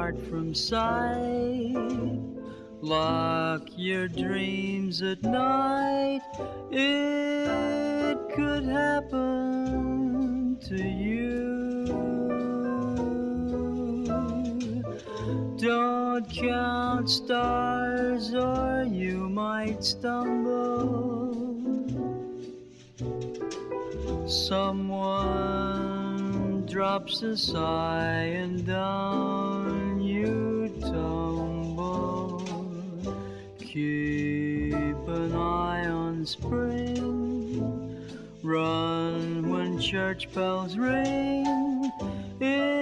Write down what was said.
heart from sight. Lock your dreams at night. It could happen to you. Don't count stars or you might stumble. Someone drops a sigh and down you tumble. Keep an eye on spring. Run when church bells ring.